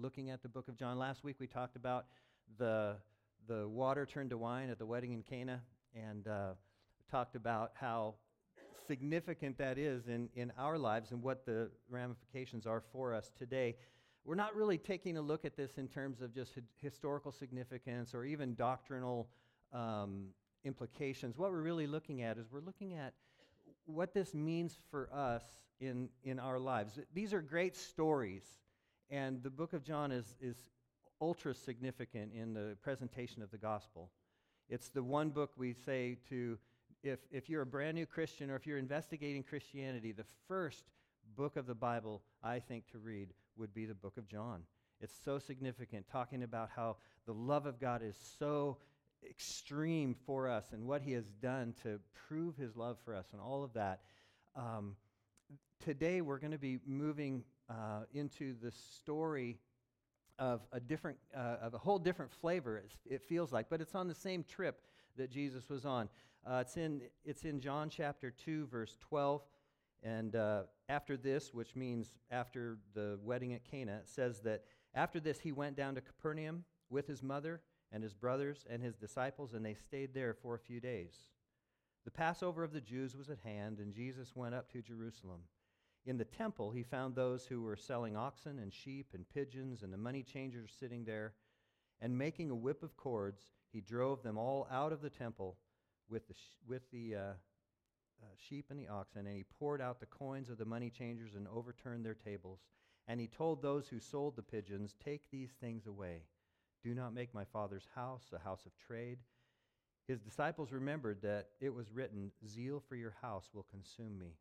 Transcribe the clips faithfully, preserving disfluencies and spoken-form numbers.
looking at the book of John. Last week we talked about the the water turned to wine at the wedding in Cana, and uh, talked about how significant that is in, in our lives and what the ramifications are for us today. We're not really taking a look at this in terms of just hi- historical significance or even doctrinal um, implications. What we're really looking at is we're looking at what this means for us in, in our lives. These are great stories, and the book of John is, is ultra significant in the presentation of the gospel. It's the one book we say to, if, if you're a brand new Christian or if you're investigating Christianity, the first book of the Bible, I think, to read would be the book of John. It's so significant, talking about how the love of God is so extreme for us and what he has done to prove his love for us and all of that. Um, today we're going to be moving uh, into the story of a different, uh, of a whole different flavor, it, it feels like, but it's on the same trip that Jesus was on. Uh, it's in it's in John chapter two, verse twelve, and uh, after this, which means after the wedding at Cana, it says that after this he went down to Capernaum with his mother and his brothers and his disciples, and they stayed there for a few days. The Passover of the Jews was at hand, and Jesus went up to Jerusalem. In the temple, he found those who were selling oxen and sheep and pigeons and the money changers sitting there. And making a whip of cords, he drove them all out of the temple with the, sh- with the uh, uh, sheep and the oxen, and he poured out the coins of the money changers and overturned their tables. And he told those who sold the pigeons, "Take these things away. Do not make my Father's house a house of trade." His disciples remembered that it was written, "Zeal for your house will consume me."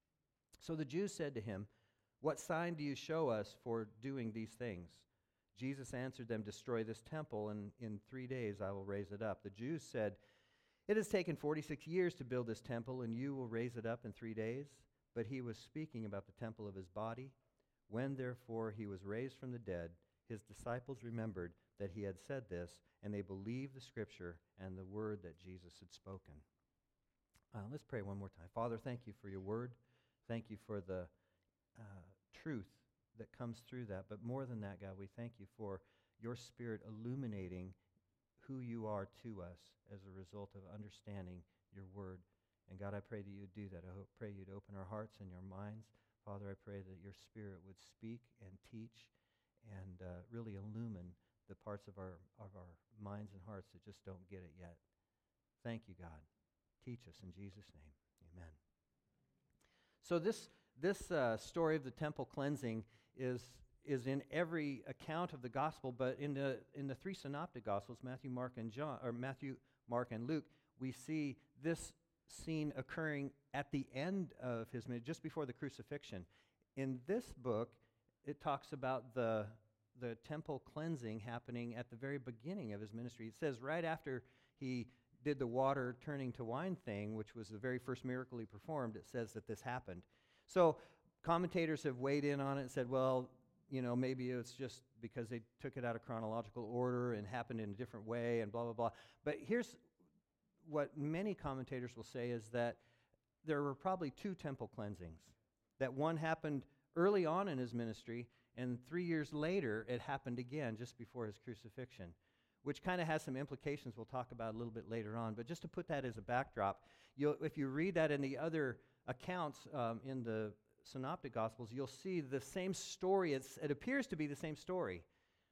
So the Jews said to him, "What sign do you show us for doing these things?" Jesus answered them, "Destroy this temple, and in three days I will raise it up." The Jews said, "It has taken forty-six years to build this temple, and you will raise it up in three days?" But he was speaking about the temple of his body. When therefore he was raised from the dead, his disciples remembered that he had said this, and they believed the scripture and the word that Jesus had spoken. Uh, let's pray one more time. Father, thank you for your word. Thank you for the uh, truth that comes through that. But more than that, God, we thank you for your Spirit illuminating who you are to us as a result of understanding your word. And God, I pray that you'd do that. I hope, pray you'd open our hearts and your minds. Father, I pray that your Spirit would speak and teach and uh, really illumine the parts of our, of our minds and hearts that just don't get it yet. Thank you, God. Teach us in Jesus' name. Amen. So this this uh, story of the temple cleansing is is in every account of the gospel, but in the in the three synoptic gospels, Matthew, Mark, and John, or Matthew, Mark, and Luke, we see this scene occurring at the end of his ministry, just before the crucifixion. In this book, it talks about the the temple cleansing happening at the very beginning of his ministry. It says right after he did the water turning to wine thing, which was the very first miracle he performed, it says that this happened. So commentators have weighed in on it and said, well, you know, maybe it's just because they took it out of chronological order and happened in a different way and blah, blah, blah. But here's what many commentators will say is that there were probably two temple cleansings. That one happened early on in his ministry, and three years later it happened again just before his crucifixion, which kind of has some implications we'll talk about a little bit later on. But just to put that as a backdrop, you'll, if you read that in the other accounts um, in the Synoptic Gospels, you'll see the same story. It's, it appears to be the same story,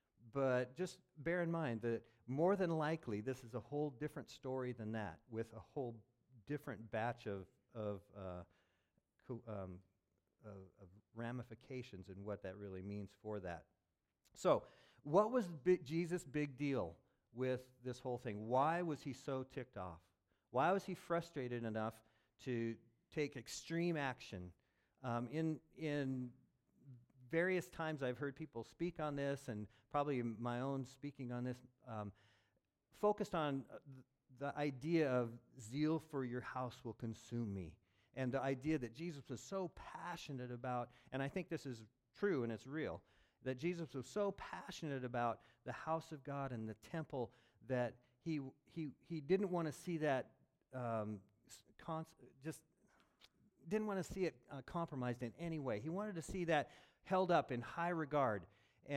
but just bear in mind that more than likely this is a whole different story than that, with a whole different batch of, of, uh, co- um, of, of ramifications and what that really means for that. So, what was big, Jesus' big deal with this whole thing? Why was he so ticked off? Why was he frustrated enough to take extreme action? Um, in in various times I've heard people speak on this, and probably my own speaking on this, um, focused on the idea of zeal for your house will consume me. And the idea that Jesus was so passionate about, and I think this is true and it's real, that Jesus was so passionate about the house of God and the temple that he he he didn't want to see that um, cons- just didn't want to see it uh, compromised in any way. He wanted to see that held up in high regard. And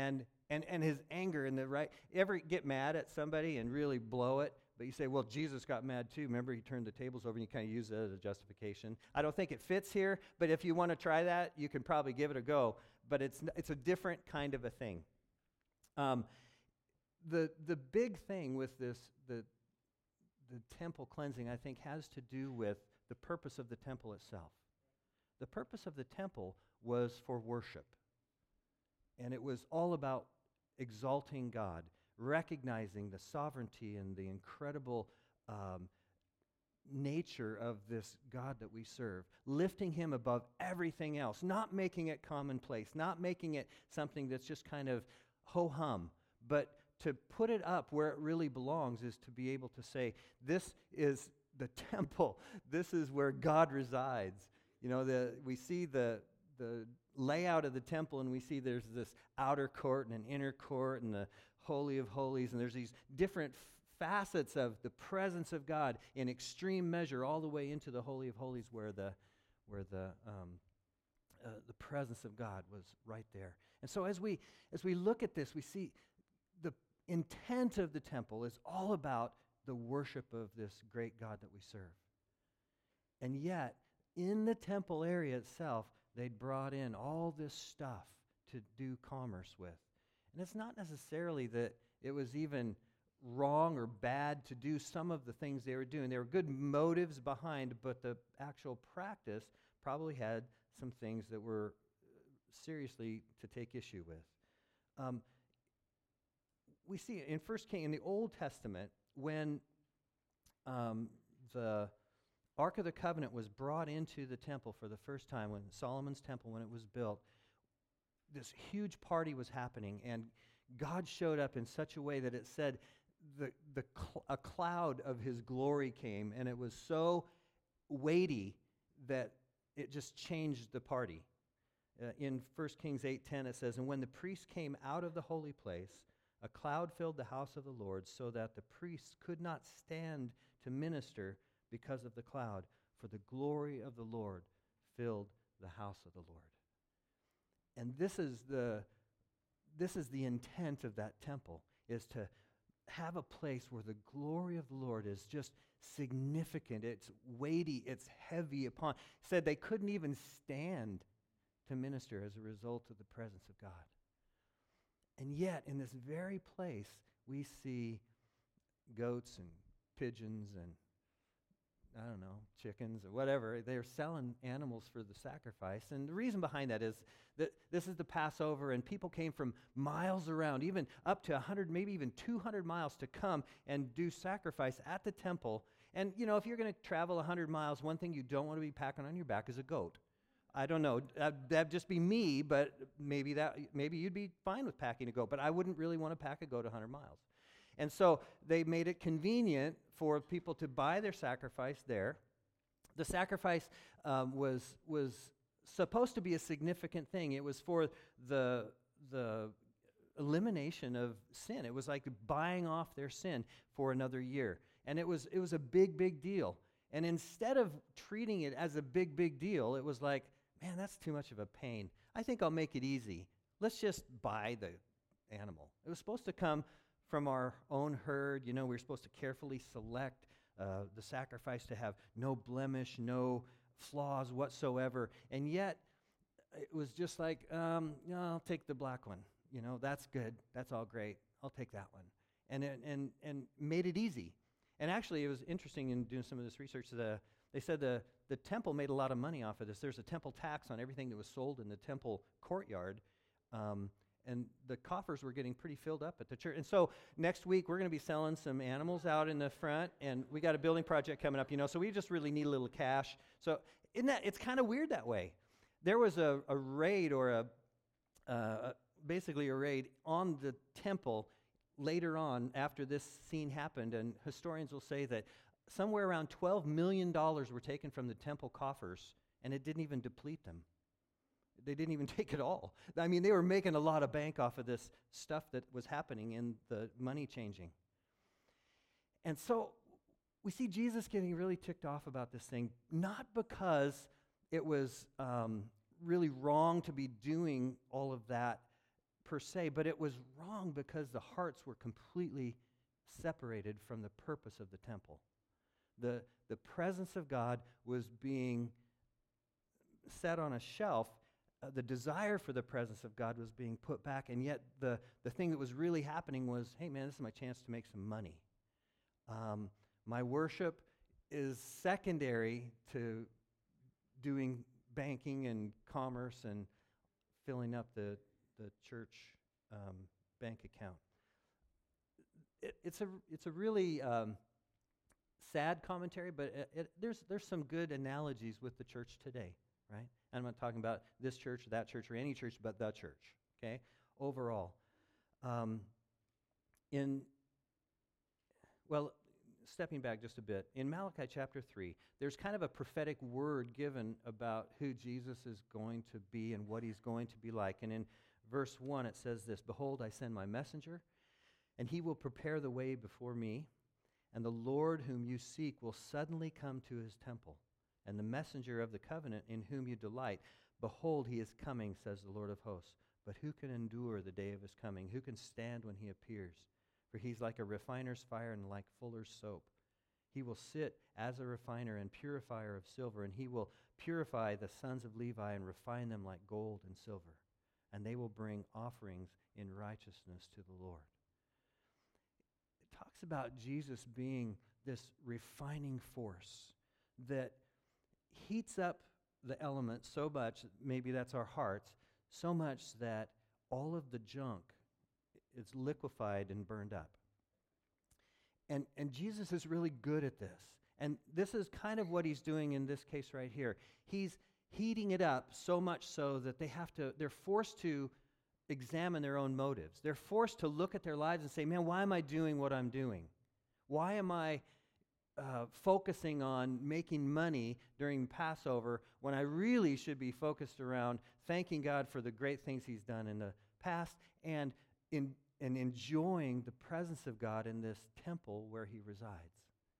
And and his anger and the right, ever get mad at somebody and really blow it, but you say, well, Jesus got mad too. Remember, he turned the tables over and you kind of use it as a justification. I don't think it fits here, but if you want to try that, you can probably give it a go. But it's it's a different kind of a thing. Um, the the big thing with this, the the temple cleansing, I think, has to do with the purpose of the temple itself. The purpose of the temple was for worship. And it was all about exalting God, recognizing the sovereignty and the incredible um, nature of this God that we serve, lifting him above everything else, not making it commonplace, not making it something that's just kind of ho-hum, but to put it up where it really belongs is to be able to say, this is the temple, this is where God resides. You know, the we see the the layout of the temple, and we see there's this outer court and an inner court and the Holy of Holies, and there's these different f- facets of the presence of God in extreme measure, all the way into the Holy of Holies, where the where the um, uh, the presence of God was right there. And so, as we as we look at this, we see the intent of the temple is all about the worship of this great God that we serve. And yet, in the temple area itself, they'd brought in all this stuff to do commerce with. And it's not necessarily that it was even wrong or bad to do some of the things they were doing. There were good motives behind, but the actual practice probably had some things that were seriously to take issue with. Um, we see in First King, in the Old Testament, when um, the Ark of the Covenant was brought into the temple for the first time, when Solomon's temple, when it was built, this huge party was happening, and God showed up in such a way that it said the, the cl- a cloud of his glory came, and it was so weighty that it just changed the party. Uh, in First Kings eight ten, it says, "And when the priests came out of the holy place, a cloud filled the house of the Lord, so that the priests could not stand to minister because of the cloud, for the glory of the Lord filled the house of the Lord." And this is the this is the intent of that temple, is to have a place where the glory of the Lord is just significant, it's weighty, it's heavy upon. Said they couldn't even stand to minister as a result of the presence of God. And yet, in this very place, we see goats and pigeons and I don't know, chickens or whatever. They're selling animals for the sacrifice. And the reason behind that is that this is the Passover, and people came from miles around, even up to one hundred, maybe even two hundred miles to come and do sacrifice at the temple. And, you know, if you're going to travel one hundred miles, one thing you don't want to be packing on your back is a goat. I don't know. That'd, that'd just be me, but maybe that maybe you'd be fine with packing a goat. But I wouldn't really want to pack a goat one hundred miles. And so they made it convenient for people to buy their sacrifice there. The sacrifice um, was was supposed to be a significant thing. It was for the the elimination of sin. It was like buying off their sin for another year. And it was it was a big, big deal. And instead of treating it as a big, big deal, it was like, man, that's too much of a pain. I think I'll make it easy. Let's just buy the animal. It was supposed to come from our own herd. You know, we were supposed to carefully select uh, the sacrifice to have no blemish, no flaws whatsoever. And yet, it was just like, um, no, I'll take the black one. You know, that's good. That's all great. I'll take that one. And it, and and made it easy. And actually, it was interesting in doing some of this research. The, they said the, the temple made a lot of money off of this. There's a temple tax on everything that was sold in the temple courtyard. Um, and the coffers were getting pretty filled up at the church. And so next week, we're going to be selling some animals out in the front. And we got a building project coming up, you know, so we just really need a little cash. So isn't that, it's kind of weird that way. There was a, a raid or a, uh, basically a raid on the temple later on after this scene happened, and historians will say that somewhere around twelve million dollars were taken from the temple coffers, and it didn't even deplete them. They didn't even take it all. I mean, they were making a lot of bank off of this stuff that was happening in the money changing. And so we see Jesus getting really ticked off about this thing, not because it was um, really wrong to be doing all of that per se, but it was wrong because the hearts were completely separated from the purpose of the temple. The, the presence of God was being set on a shelf. Uh, the desire for the presence of God was being put back, and yet the, the thing that was really happening was, hey man, this is my chance to make some money. Um, my worship is secondary to doing banking and commerce and filling up the, the church um, bank account. It, it's a it's a really um, sad commentary, but it, it, there's there's some good analogies with the church today, right? And I'm not talking about this church, or that church, or any church, but the church. Okay, overall, um, in well, stepping back just a bit, in Malachi chapter three, there's kind of a prophetic word given about who Jesus is going to be and what he's going to be like. And in verse one, it says this: "Behold, I send my messenger, and he will prepare the way before me, and the Lord whom you seek will suddenly come to his temple, and the messenger of the covenant in whom you delight. Behold, he is coming, says the Lord of hosts. But who can endure the day of his coming? Who can stand when he appears? For he's like a refiner's fire and like fuller's soap. He will sit as a refiner and purifier of silver, and he will purify the sons of Levi and refine them like gold and silver. And they will bring offerings in righteousness to the Lord." It talks about Jesus being this refining force that heats up the elements so much, maybe that's our hearts, so much that all of the junk is liquefied and burned up. And, and Jesus is really good at this. And this is kind of what he's doing in this case right here. He's heating it up so much so that they have to, they're forced to examine their own motives. They're forced to look at their lives and say, man, why am I doing what I'm doing? Why am I uh, focusing on making money during Passover when I really should be focused around thanking God for the great things he's done in the past and in and enjoying the presence of God in this temple where he resides?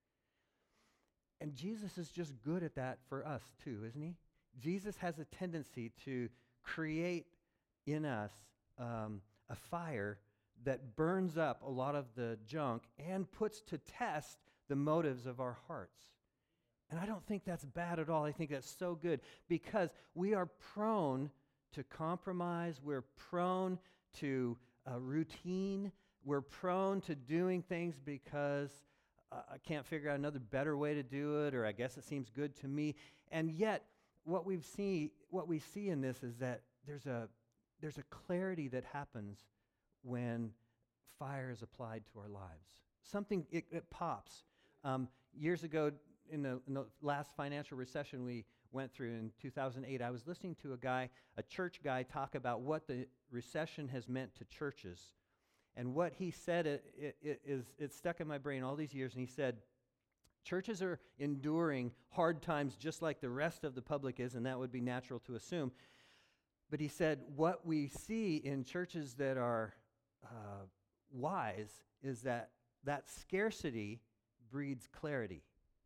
And Jesus is just good at that for us too, isn't he? Jesus has a tendency to create in us um, a fire that burns up a lot of the junk and puts to test the motives of our hearts. And I don't think that's bad at all. I think that's so good because we are prone to compromise. We're prone to uh, routine. We're prone to doing things because uh, I can't figure out another better way to do it, or I guess it seems good to me. And yet, what we've see, what we see in this is that there's a there's a clarity that happens when fire is applied to our lives. Something, it, it pops. Um, years ago, in the, in the last financial recession we went through in two thousand eight, I was listening to a guy, a church guy, talk about what the recession has meant to churches. And what he said, it, it, it is it's stuck in my brain all these years, and he said, churches are enduring hard times just like the rest of the public is, and that would be natural to assume. But he said, what we see in churches that are uh, wise is that that scarcity breeds clarity.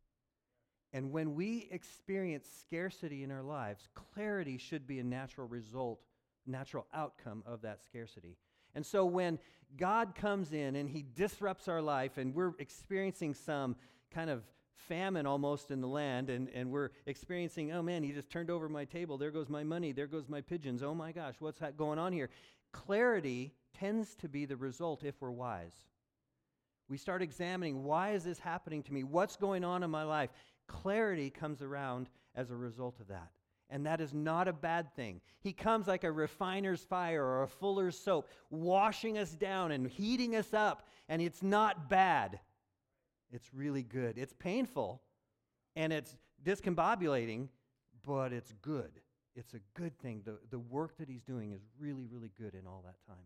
And when we experience scarcity in our lives, clarity should be a natural result, natural outcome of that scarcity. And so when God comes in and he disrupts our life and we're experiencing some kind of famine almost in the land, and, and we're experiencing, oh man, he just turned over my table, there goes my money, there goes my pigeons, oh my gosh, what's that going on here? Clarity tends to be the result if we're wise. We start examining, why is this happening to me? What's going on in my life? Clarity comes around as a result of that. And that is not a bad thing. He comes like a refiner's fire or a fuller's soap, washing us down and heating us up, and it's not bad. It's really good. It's painful, and it's discombobulating, but it's good. It's a good thing. The, the work that he's doing is really, really good in all that time.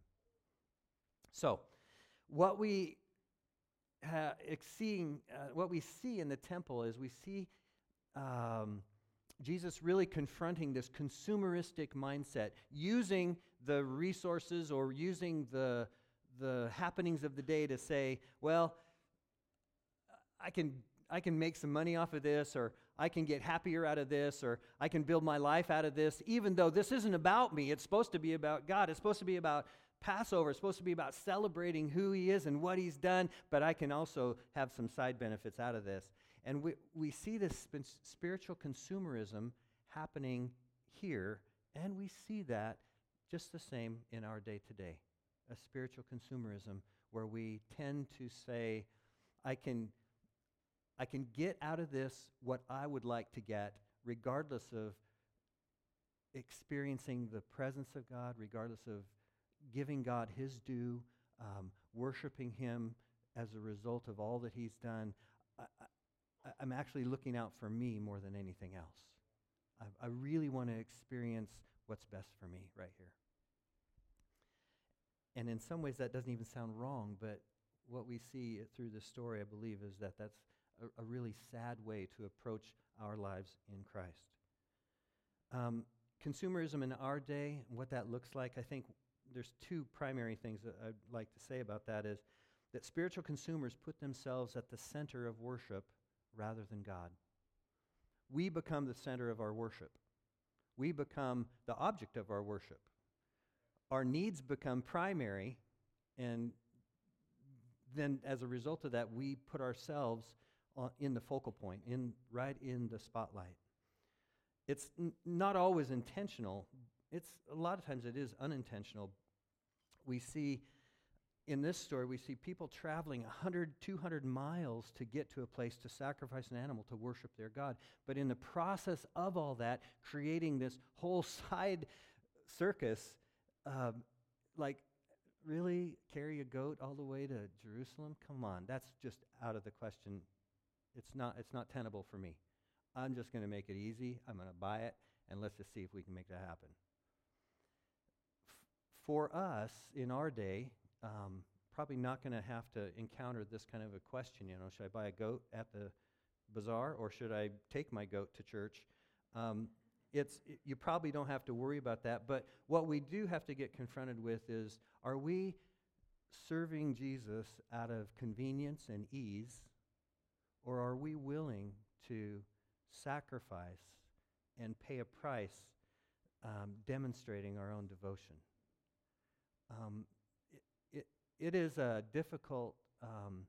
So, what we ha- exceeding, uh, what we see in the temple is we see um, Jesus really confronting this consumeristic mindset, using the resources or using the the happenings of the day to say, well, I can I can make some money off of this, or I can get happier out of this, or I can build my life out of this, even though this isn't about me. It's supposed to be about God. It's supposed to be about Passover is supposed to be about celebrating who he is and what he's done, but I can also have some side benefits out of this. And we, we see this sp- spiritual consumerism happening here, and we see that just the same in our day today. A spiritual consumerism where we tend to say, I can, I can get out of this what I would like to get, regardless of experiencing the presence of God, regardless of giving God his due, um, worshiping him as a result of all that he's done. I, I, I'm actually looking out for me more than anything else. I, I really want to experience what's best for me right here. And in some ways that doesn't even sound wrong, but what we see through this story, I believe, is that that's a, a really sad way to approach our lives in Christ. Um, consumerism in our day, and what that looks like, I think there's two primary things that I'd like to say about that is that spiritual consumers put themselves at the center of worship rather than God. We become the center of our worship. We become the object of our worship. Our needs become primary, and then as a result of that, we put ourselves on, in the focal point, in right in the spotlight. It's n- not always intentional. It's a lot of times it is unintentional. We see in this story, we see people traveling one hundred, two hundred miles to get to a place to sacrifice an animal to worship their God. But in the process of all that, creating this whole side circus, um, like, really carry a goat all the way to Jerusalem? Come on, that's just out of the question. It's not, it's not tenable for me. I'm just going to make it easy. I'm going to buy it, and let's just see if we can make that happen. F- for us, in our day, um, probably not going to have to encounter this kind of a question, you know, should I buy a goat at the bazaar, or should I take my goat to church? Um, it's it, you probably don't have to worry about that, but what we do have to get confronted with is, are we serving Jesus out of convenience and ease, or are we willing to sacrifice and pay a price, um, demonstrating our own devotion? Um, it, it, it is a difficult, um,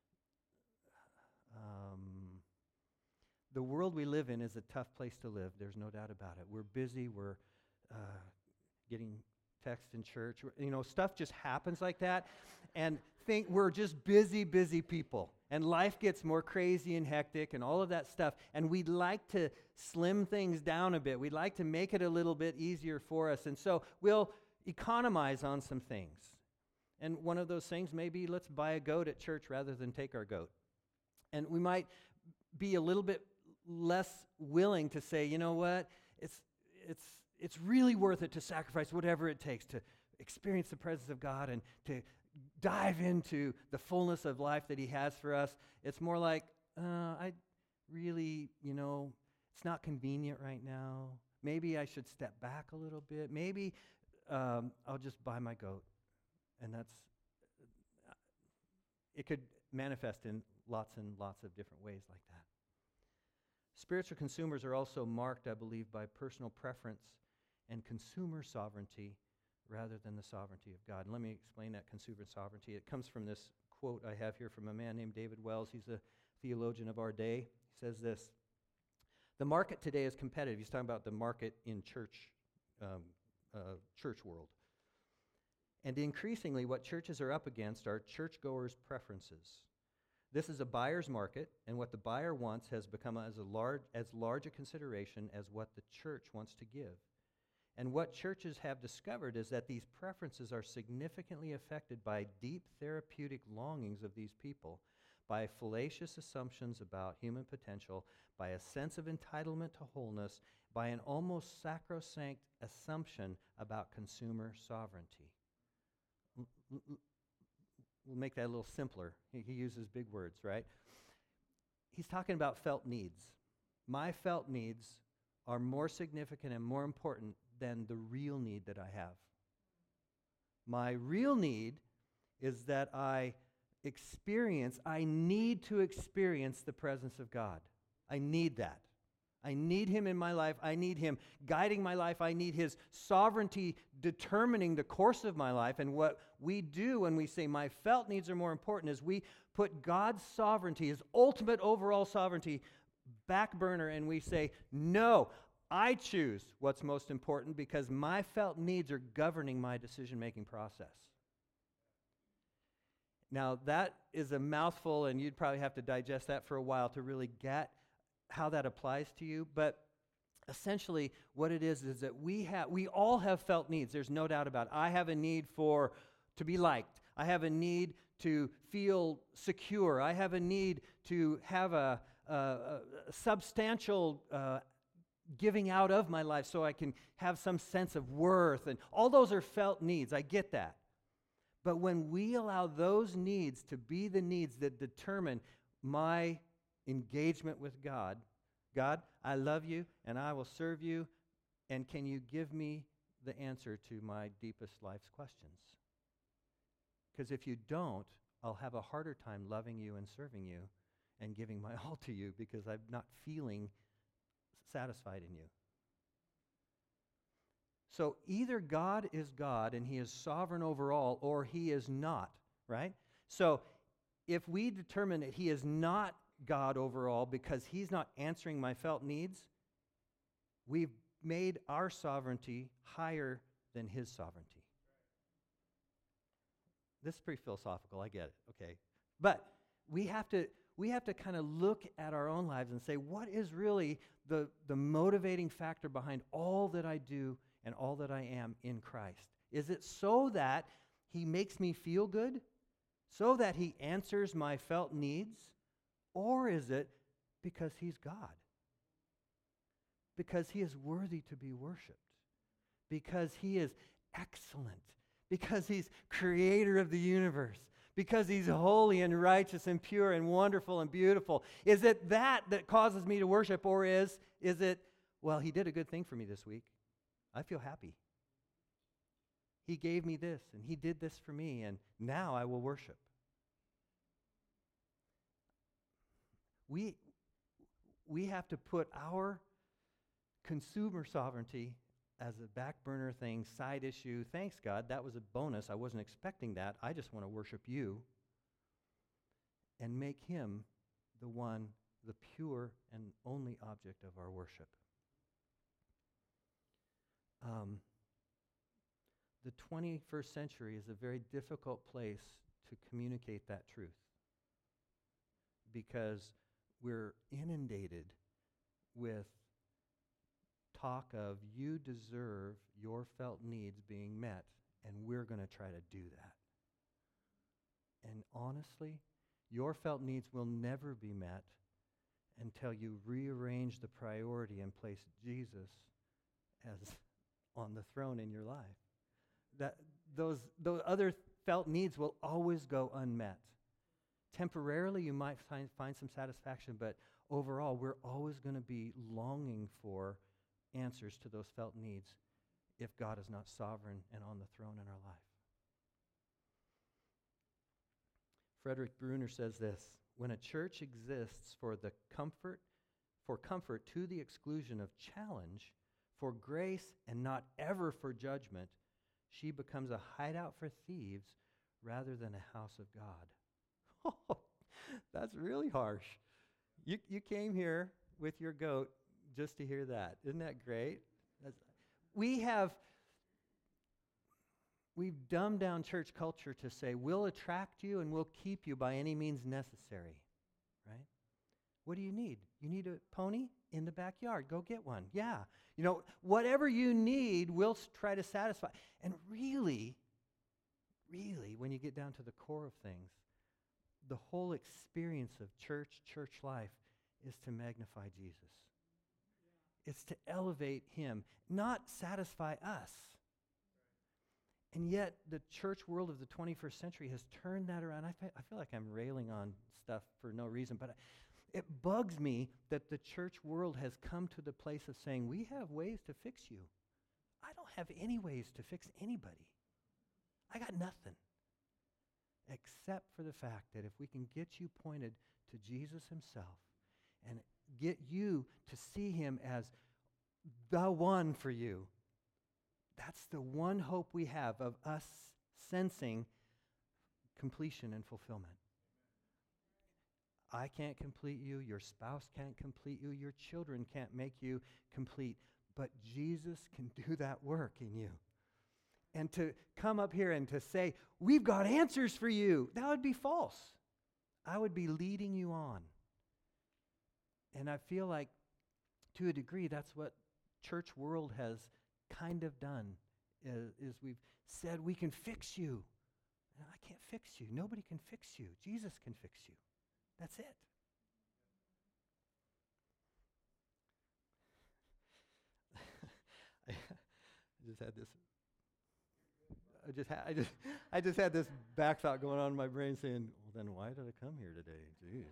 um, the world we live in is a tough place to live. There's no doubt about it. We're busy. We're uh, getting text in church. We're, you know, stuff just happens like that. And think we're just busy, busy people. And life gets more crazy and hectic and all of that stuff. And we'd like to slim things down a bit. We'd like to make it a little bit easier for us. And so we'll economize on some things. And one of those things may be, let's buy a goat at church rather than take our goat. And we might be a little bit less willing to say, you know what, it's it's it's really worth it to sacrifice whatever it takes to experience the presence of God and to dive into the fullness of life that he has for us. It's more like, uh, I really, you know, it's not convenient right now. Maybe I should step back a little bit. Maybe um, I'll just buy my goat. And that's, it could manifest in lots and lots of different ways like that. Spiritual consumers are also marked, I believe, by personal preference and consumer sovereignty rather than the sovereignty of God. And let me explain that consumer sovereignty. It comes from this quote I have here from a man named David Wells. He's a theologian of our day. He says this: the market today is competitive. He's talking about the market in church, um, uh, church world. And increasingly, what churches are up against are churchgoers' preferences. This is a buyer's market, and what the buyer wants has become as a large, as large a consideration as what the church wants to give. And what churches have discovered is that these preferences are significantly affected by deep therapeutic longings of these people, by fallacious assumptions about human potential, by a sense of entitlement to wholeness, by an almost sacrosanct assumption about consumer sovereignty. We'll make that a little simpler. He, he uses big words, right? He's talking about felt needs. My felt needs are more significant and more important than the real need that I have. My real need is that I experience, I need to experience the presence of God. I need that. I need him in my life. I need him guiding my life. I need his sovereignty determining the course of my life. And what we do when we say my felt needs are more important is we put God's sovereignty, his ultimate overall sovereignty, back burner, and we say, no, I choose what's most important because my felt needs are governing my decision-making process. Now, that is a mouthful, and you'd probably have to digest that for a while to really get how that applies to you. But essentially, what it is is that we have, we all have felt needs. There's no doubt about it. I have a need for to be liked. I have a need to feel secure. I have a need to have a, a, a substantial uh, giving out of my life so I can have some sense of worth. And all those are felt needs. I get that. But when we allow those needs to be the needs that determine my engagement with God, God, I love you and I will serve you, and can you give me the answer to my deepest life's questions? Because if you don't, I'll have a harder time loving you and serving you and giving my all to you because I'm not feeling satisfied in you. So either God is God and he is sovereign over all, or he is not, right? So if we determine that he is not God over all because he's not answering my felt needs, we've made our sovereignty higher than his sovereignty. This is pretty philosophical, I get it, okay. But we have to we have to kind of look at our own lives and say, what is really the, the motivating factor behind all that I do and all that I am in Christ? Is it so that he makes me feel good? So that he answers my felt needs? Or is it because he's God? Because he is worthy to be worshiped? Because he is excellent? Because he's creator of the universe? Because he's holy and righteous and pure and wonderful and beautiful? Is it that that causes me to worship? Or is, is it, well, he did a good thing for me this week. I feel happy. He gave me this and he did this for me, and now I will worship. We, we have to put our consumer sovereignty as a back burner thing, side issue. Thanks, God. That was a bonus. I wasn't expecting that. I just want to worship you. And make him the one, the pure and only object of our worship. Um, the twenty-first century is a very difficult place to communicate that truth because we're inundated with talk of you deserve your felt needs being met, and we're going to try to do that. And honestly, your felt needs will never be met until you rearrange the priority and place Jesus as on the throne in your life. That those those other felt needs will always go unmet. Temporarily, you might find, find some satisfaction, but overall, we're always going to be longing for answers to those felt needs if God is not sovereign and on the throne in our life. Frederick Bruner says this: when a church exists for the comfort, for comfort to the exclusion of challenge, for grace and not ever for judgment, she becomes a hideout for thieves rather than a house of God. Oh, that's really harsh. You you came here with your goat just to hear that. Isn't that great? That's, we have, we've dumbed down church culture to say, we'll attract you and we'll keep you by any means necessary, right? What do you need? You need a pony? In the backyard. Go get one. Yeah. You know, whatever you need, we'll s- try to satisfy. And really, really, when you get down to the core of things, the whole experience of church, church life, is to magnify Jesus. It's to elevate him, not satisfy us. And yet, the church world of the twenty-first century has turned that around. I, fe- I feel like I'm railing on stuff for no reason, but I, it bugs me that the church world has come to the place of saying, we have ways to fix you. I don't have any ways to fix anybody. I got nothing. Except for the fact that if we can get you pointed to Jesus himself and get you to see him as the one for you. That's the one hope we have of us sensing completion and fulfillment. I can't complete you, your spouse can't complete you, your children can't make you complete, but Jesus can do that work in you. And to come up here and to say, we've got answers for you, that would be false. I would be leading you on. And I feel like, to a degree, that's what church world has kind of done, is, is we've said, we can fix you. And I can't fix you. Nobody can fix you. Jesus can fix you. That's it. I just had this. I just had. I just. I just had this back thought going on in my brain, saying, "Well, then why did I come here today?" Jeez.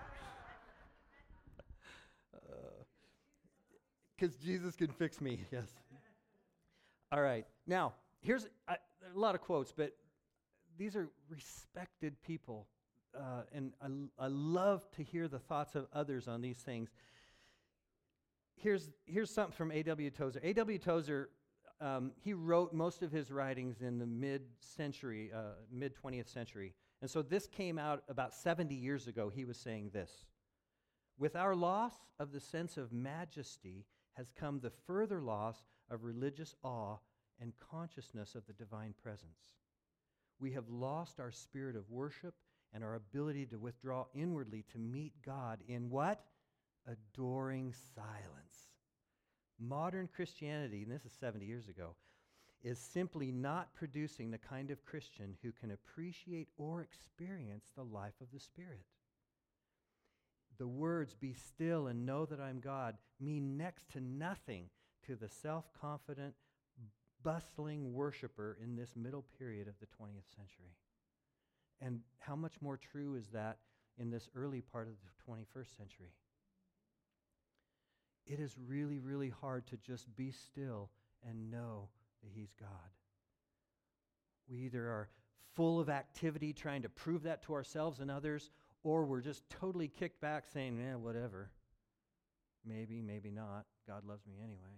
Because uh, Jesus can fix me. Yes. All right. Now, here's I, there are a lot of quotes, but these are respected people. Uh, and I, I love to hear the thoughts of others on these things. Here's, here's something from A W Tozer. A W Tozer, um, he wrote most of his writings in the mid-century, uh, mid-twentieth century. And so this came out about seventy years ago. He was saying this: with our loss of the sense of majesty has come the further loss of religious awe and consciousness of the divine presence. We have lost our spirit of worship and our ability to withdraw inwardly to meet God in what? Adoring silence. Modern Christianity, and this is seventy years ago, is simply not producing the kind of Christian who can appreciate or experience the life of the Spirit. The words, "be still and know that I'm God," mean next to nothing to the self-confident, bustling worshiper in this middle period of the twentieth century. And how much more true is that in this early part of the twenty-first century? It is really, really hard to just be still and know that He's God. We either are full of activity trying to prove that to ourselves and others, or we're just totally kicked back saying, eh, whatever. Maybe, maybe not. God loves me anyway.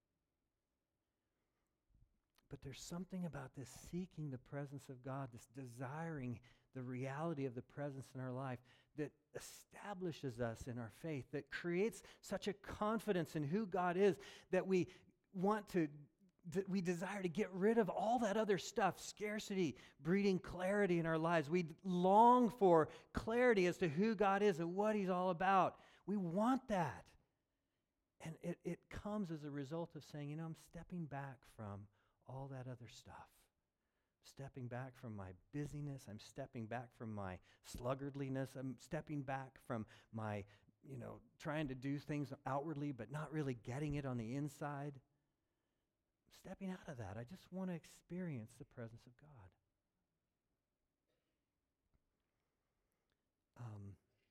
But there's something about this seeking the presence of God, this desiring the reality of the presence in our life that establishes us in our faith, that creates such a confidence in who God is that we want to, that we desire to get rid of all that other stuff, scarcity, breeding clarity in our lives. We long for clarity as to who God is and what He's all about. We want that. And it, it comes as a result of saying, you know, I'm stepping back from all that other stuff. Stepping back from my busyness. I'm stepping back from my sluggardliness. I'm stepping back from my, you know, trying to do things outwardly but not really getting it on the inside. Stepping out of that. I just want to experience the presence of God. Um,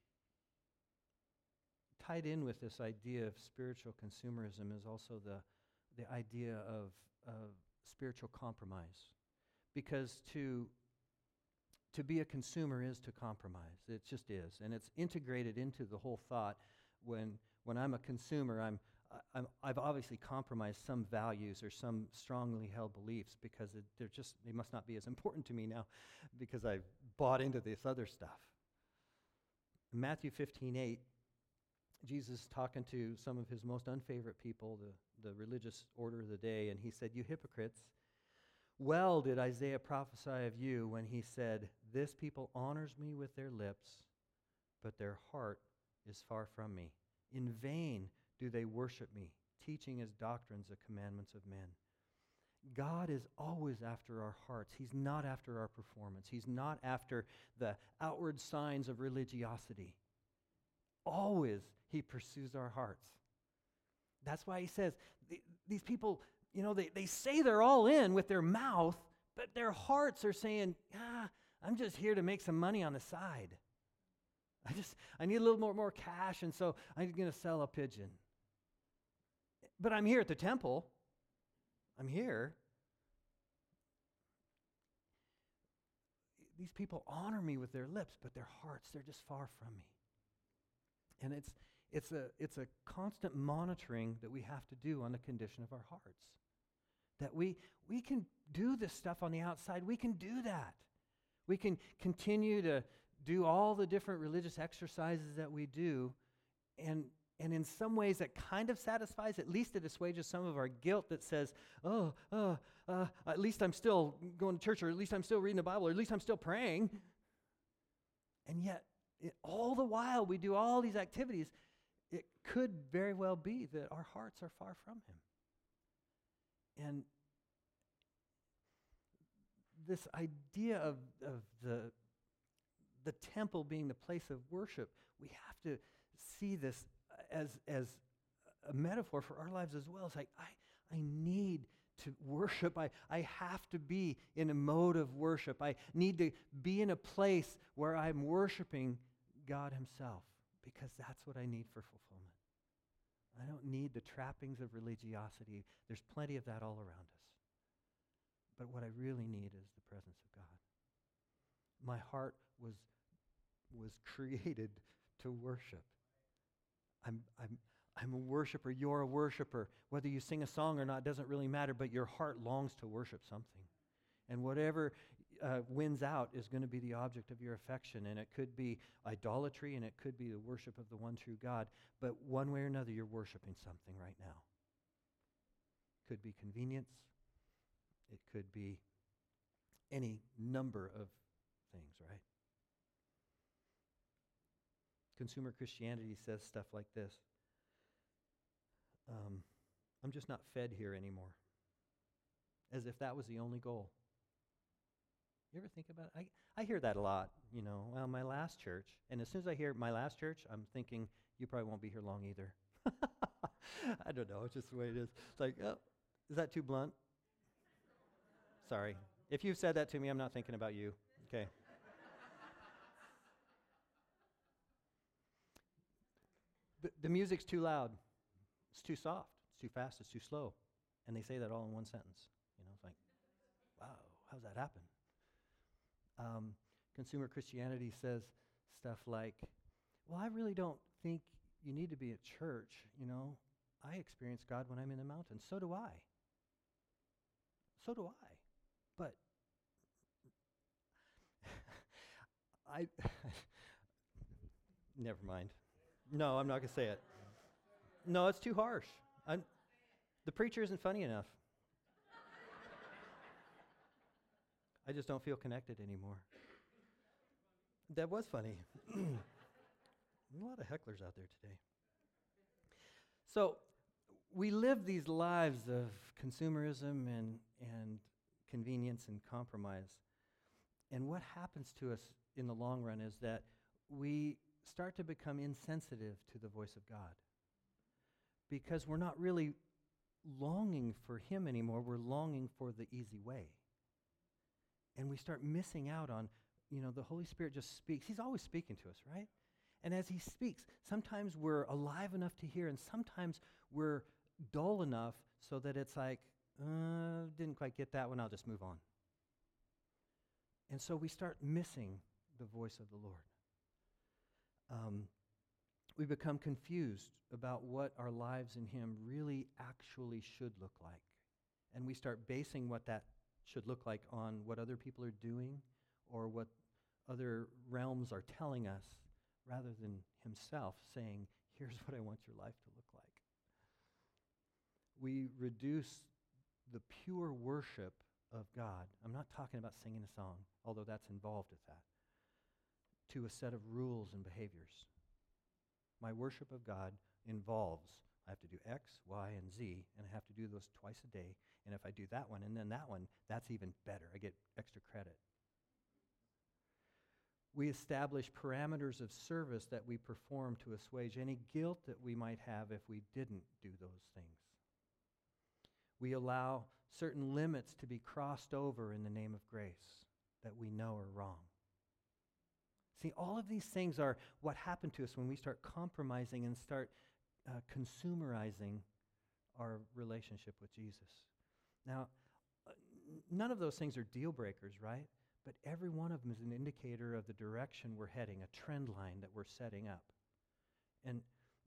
tied in with this idea of spiritual consumerism is also the, the idea of, of spiritual compromise. Because to, to be a consumer is to compromise. It just is. And it's integrated into the whole thought. When, when I'm a consumer, I'm, I'm, I've obviously compromised some values or some strongly held beliefs because it, they're just, they must not be as important to me now because I've bought into this other stuff. In Matthew fifteen eight, Jesus is talking to some of his most unfavorite people, the, the religious order of the day, and he said, "You hypocrites, well did Isaiah prophesy of you when he said, 'This people honors me with their lips, but their heart is far from me. In vain do they worship me, teaching as doctrines the commandments of men.'" God is always after our hearts. He's not after our performance. He's not after the outward signs of religiosity. Always He pursues our hearts. That's why He says, th- these people, you know, they, they say they're all in with their mouth, but their hearts are saying, ah, I'm just here to make some money on the side. I just, I need a little more, more cash, and so I'm going to sell a pigeon. But I'm here at the temple. I'm here. These people honor me with their lips, but their hearts, they're just far from me. And it's It's a, it's a constant monitoring that we have to do on the condition of our hearts. That we, we can do this stuff on the outside. We can do that. We can continue to do all the different religious exercises that we do, and, and in some ways that kind of satisfies, at least it assuages some of our guilt that says, oh, uh, uh, at least I'm still going to church, or at least I'm still reading the Bible, or at least I'm still praying. And yet, it, all the while we do all these activities, it could very well be that our hearts are far from Him. And this idea of, of the, the temple being the place of worship, we have to see this as, as a metaphor for our lives as well. It's like, I, I need to worship. I, I have to be in a mode of worship. I need to be in a place where I'm worshiping God Himself, because that's what I need for fulfillment. I don't need the trappings of religiosity. There's plenty of that all around us. But what I really need is the presence of God. My heart was, was created to worship. I'm, I'm, I'm a worshiper. You're a worshiper. Whether you sing a song or not doesn't really matter, but your heart longs to worship something. And whatever uh, wins out is going to be the object of your affection. And it could be idolatry, and it could be the worship of the one true God. But one way or another, you're worshiping something right now. Could be convenience. It could be any number of things, right? Consumer Christianity says stuff like this. Um, I'm just not fed here anymore. As if that was the only goal. You ever think about it? I, I hear that a lot, you know. Well, my last church, and as soon as I hear my last church, I'm thinking, you probably won't be here long either. I don't know, it's just the way it is. It's like, oh, is that too blunt? Sorry. If you've said that to me, I'm not thinking about you. Okay. the, the music's too loud. It's too soft. It's too fast. It's too slow. And they say that all in one sentence. You know, it's like, wow, how's that happen? Um, Consumer Christianity says stuff like, well, I really don't think you need to be at church. You know, I experience God when I'm in the mountains. So do I. So do I. But I, never mind. No, I'm not going to say it. No, it's too harsh. I'm, the preacher isn't funny enough. I just don't feel connected anymore. That was funny. A lot of hecklers out there today. So we live these lives of consumerism and, and convenience and compromise. And what happens to us in the long run is that we start to become insensitive to the voice of God, because we're not really longing for Him anymore. We're longing for the easy way. And we start missing out on, you know, the Holy Spirit just speaks. He's always speaking to us, right? And as He speaks, sometimes we're alive enough to hear, and sometimes we're dull enough so that it's like, uh, didn't quite get that one, I'll just move on. And so we start missing the voice of the Lord. Um, we become confused about what our lives in Him really actually should look like. And we start basing what that should look like on what other people are doing or what other realms are telling us, rather than Himself saying, here's what I want your life to look like. We reduce the pure worship of God. I'm not talking about singing a song, although that's involved with that, to a set of rules and behaviors. My worship of God involves, I have to do X, Y, and Z, and I have to do those twice a day. And if I do that one and then that one, that's even better. I get extra credit. We establish parameters of service that we perform to assuage any guilt that we might have if we didn't do those things. We allow certain limits to be crossed over in the name of grace that we know are wrong. See, all of these things are what happen to us when we start compromising and start uh, consumerizing our relationship with Jesus. Now, uh, none of those things are deal breakers, right? But every one of them is an indicator of the direction we're heading, a trend line that we're setting up. And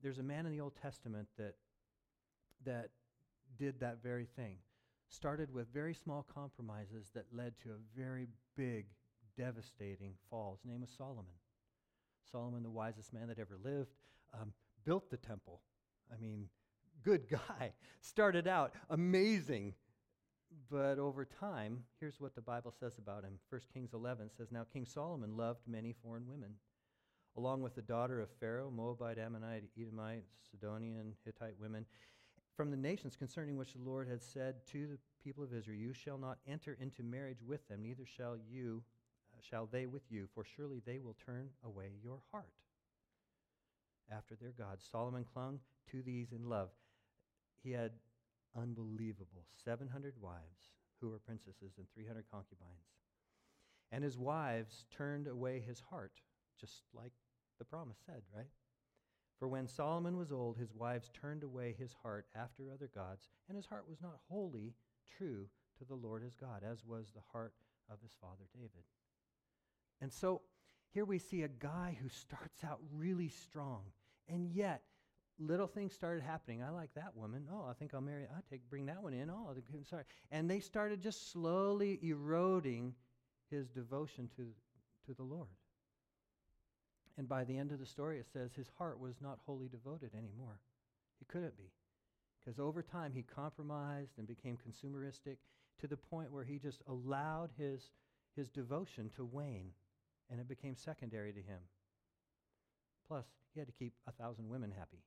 there's a man in the Old Testament that that did that very thing. Started with very small compromises that led to a very big, devastating fall. His name was Solomon. Solomon, the wisest man that ever lived, um, built the temple. I mean, good guy. Started out amazing. But over time, here's what the Bible says about him. First Kings eleven says, "Now King Solomon loved many foreign women, along with the daughter of Pharaoh, Moabite, Ammonite, Edomite, Sidonian, Hittite women, from the nations concerning which the Lord had said to the people of Israel, you shall not enter into marriage with them, neither shall you, uh, shall they with you, for surely they will turn away your heart after their gods." Solomon clung to these in love. He had unbelievable seven hundred wives who were princesses and three hundred concubines. And his wives turned away his heart, just like the promise said, right? For when Solomon was old, his wives turned away his heart after other gods, and his heart was not wholly true to the Lord his God, as was the heart of his father David. And so here we see a guy who starts out really strong, and yet little things started happening. I like that woman. Oh, I think I'll marry. I take bring that one in. Oh, I'm sorry. And they started just slowly eroding his devotion to, to the Lord. And by the end of the story, it says his heart was not wholly devoted anymore. He couldn't be. Because over time, he compromised and became consumeristic to the point where he just allowed his, his devotion to wane, and it became secondary to him. Plus, he had to keep a thousand women happy.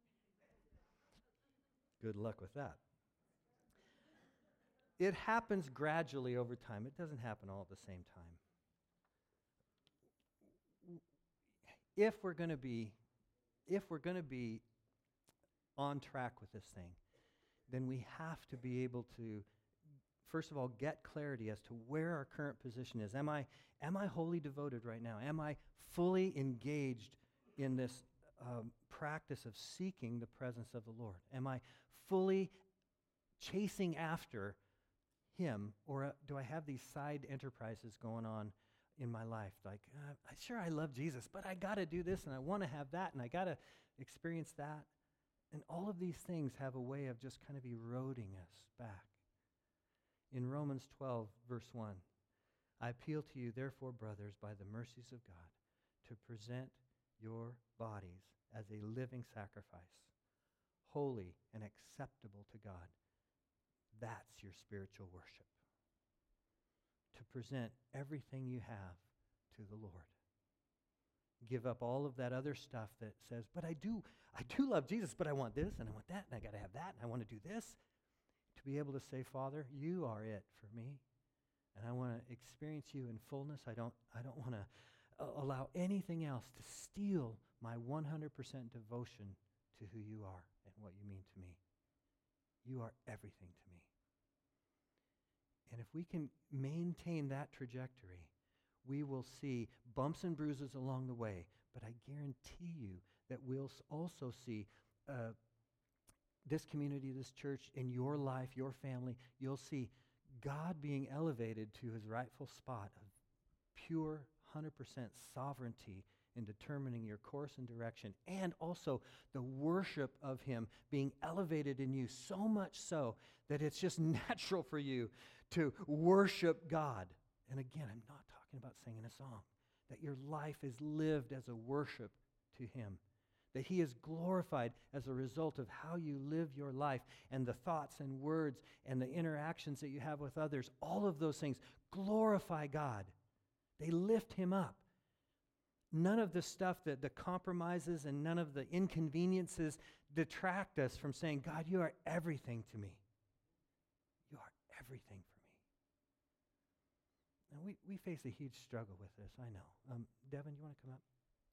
Good luck with that. It happens gradually over time. It doesn't happen all at the same time. If we're going to be, if we're going to be on track with this thing, then we have to be able to, first of all, get clarity as to where our current position is. Am I, am I wholly devoted right now? Am I fully engaged in this um, practice of seeking the presence of the Lord? Am I fully chasing after Him, or uh, do I have these side enterprises going on in my life? Like, uh, sure, I love Jesus, but I got to do this, and I want to have that, and I got to experience that. And all of these things have a way of just kind of eroding us back. In Romans twelve, verse one, I appeal to you, therefore, brothers, by the mercies of God, to present your bodies as a living sacrifice, holy and acceptable to God. That's your spiritual worship. To present everything you have to the Lord. Give up all of that other stuff that says, but I do, I do love Jesus, but I want this, and I want that, and I got to have that, and I want to do this. To be able to say, Father, you are it for me, and I want to experience you in fullness. I don't, I don't want to uh, allow anything else to steal my one hundred percent devotion to who you are and what you mean to me. You are everything to me. And if we can maintain that trajectory, we will see bumps and bruises along the way, but I guarantee you that we'll also see uh, this community, this church, in your life, your family, you'll see God being elevated to his rightful spot of pure one hundred percent sovereignty in determining your course and direction, and also the worship of him being elevated in you so much so that it's just natural for you to worship God. And again, I'm not talking about singing a song. That your life is lived as a worship to him. That he is glorified as a result of how you live your life, and the thoughts and words and the interactions that you have with others. All of those things glorify God. They lift him up. None of the stuff, that the compromises and none of the inconveniences detract us from saying, God, you are everything to me. You are everything for me. And we, we face a huge struggle with this, I know. Um, Devin, you want to come up?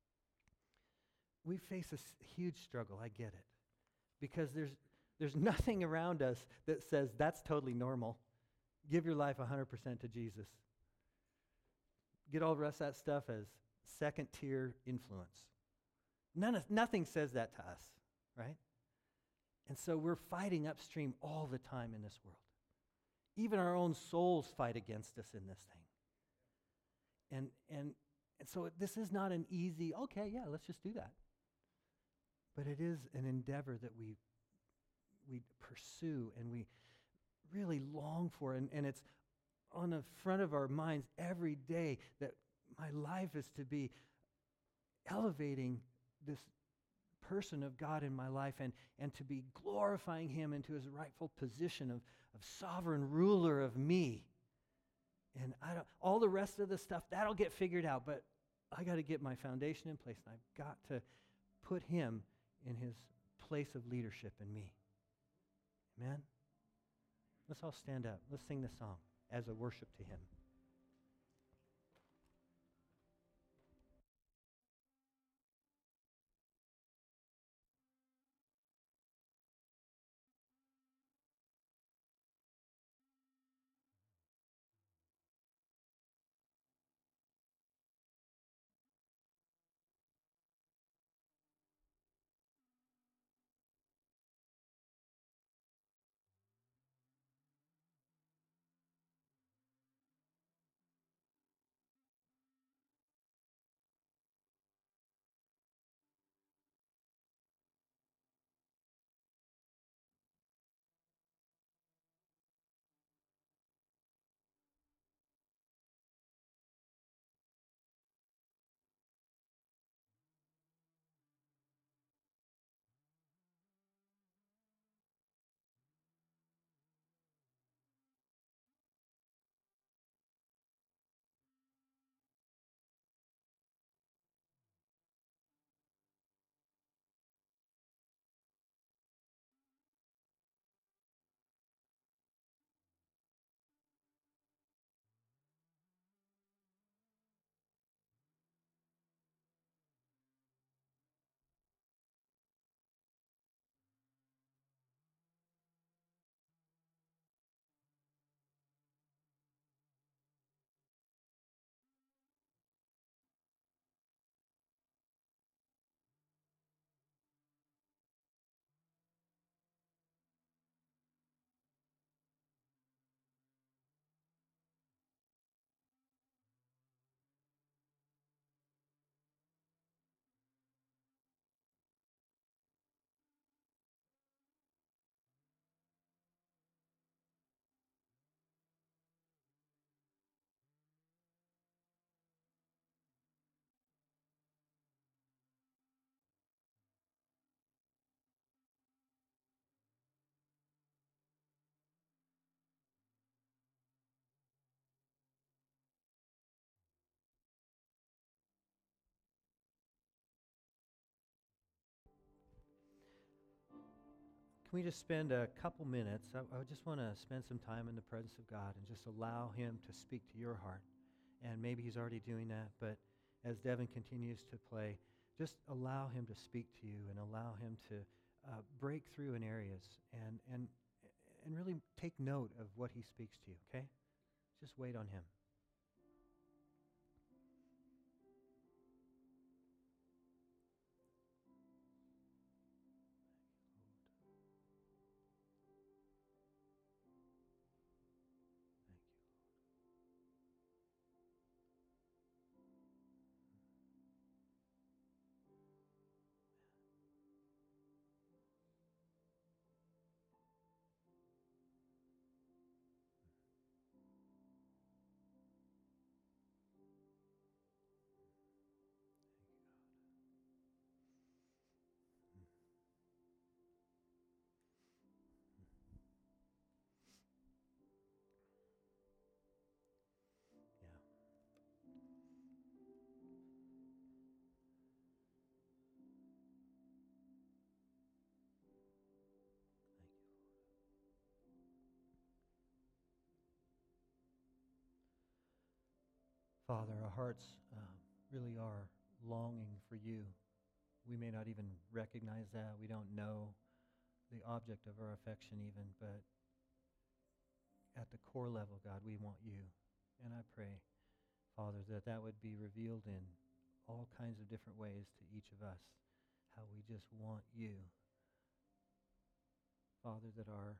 We face a s- huge struggle, I get it. Because there's, there's nothing around us that says that's totally normal. Give your life one hundred percent to Jesus. Get all the rest of that stuff as second-tier influence. None of, nothing says that to us, right? And so we're fighting upstream all the time in this world. Even our own souls fight against us in this thing. And, and, and so this is not an easy, okay, yeah, let's just do that. but it is an endeavor that we we pursue and we really long for, and, and it's on the front of our minds every day that my life is to be elevating this person of God in my life and, and to be glorifying him into his rightful position of, of sovereign ruler of me. And I don't, all the rest of the stuff, that'll get figured out, but I got to get my foundation in place, and I've got to put him in his place of leadership in me. Amen? Let's all stand up. Let's sing this song as a worship to him. Can we just spend a couple minutes? I, I just want to spend some time in the presence of God and just allow him to speak to your heart. And maybe he's already doing that, but as Devin continues to play, just allow him to speak to you and allow him to uh, break through in areas and, and, and really take note of what he speaks to you, okay? Just wait on him. Father, our hearts uh, really are longing for you. We may not even recognize that. We don't know the object of our affection even, but at the core level, God, we want you. And I pray, Father, that that would be revealed in all kinds of different ways to each of us, how we just want you. Father, that our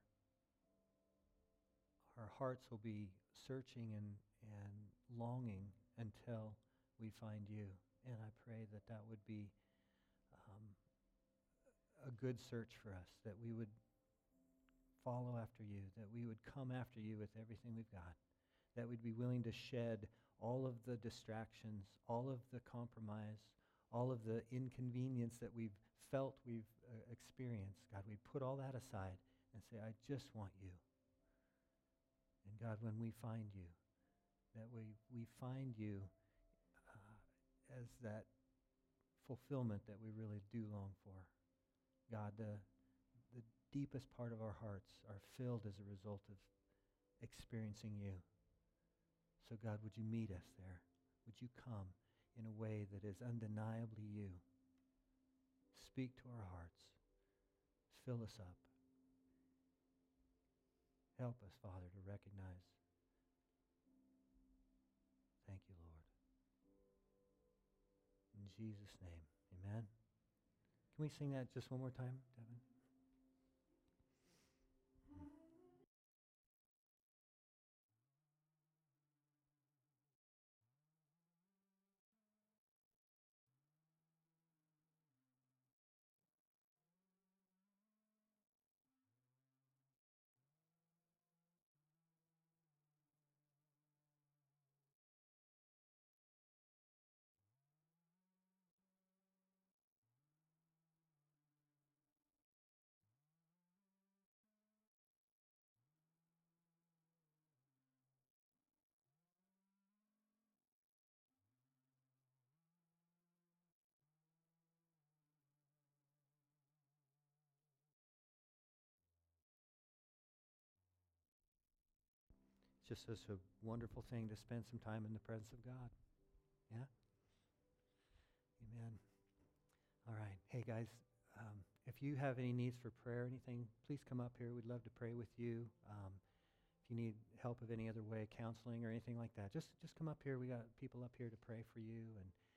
our hearts will be searching and, and longing until we find you. And I pray that that would be um, a good search for us, that we would follow after you, that we would come after you with everything we've got, that we'd be willing to shed all of the distractions, all of the compromise, all of the inconvenience that we've felt we've uh, experienced. God, we put all that aside and say, I just want you. And God, when we find you, that we, we find you uh, as that fulfillment that we really do long for. God, the, the deepest part of our hearts are filled as a result of experiencing you. So God, would you meet us there? Would you come in a way that is undeniably you? Speak to our hearts. Fill us up. Help us, Father, to recognize. Thank you, Lord. In Jesus' name, amen. Can we sing that just one more time, Devin? It's just such a wonderful thing to spend some time in the presence of God. Yeah? Amen. All right. Hey, guys, um, if you have any needs for prayer or anything, please come up here. We'd love to pray with you. Um, if you need help of any other way, counseling or anything like that, just just come up here. We got people up here to pray for you. And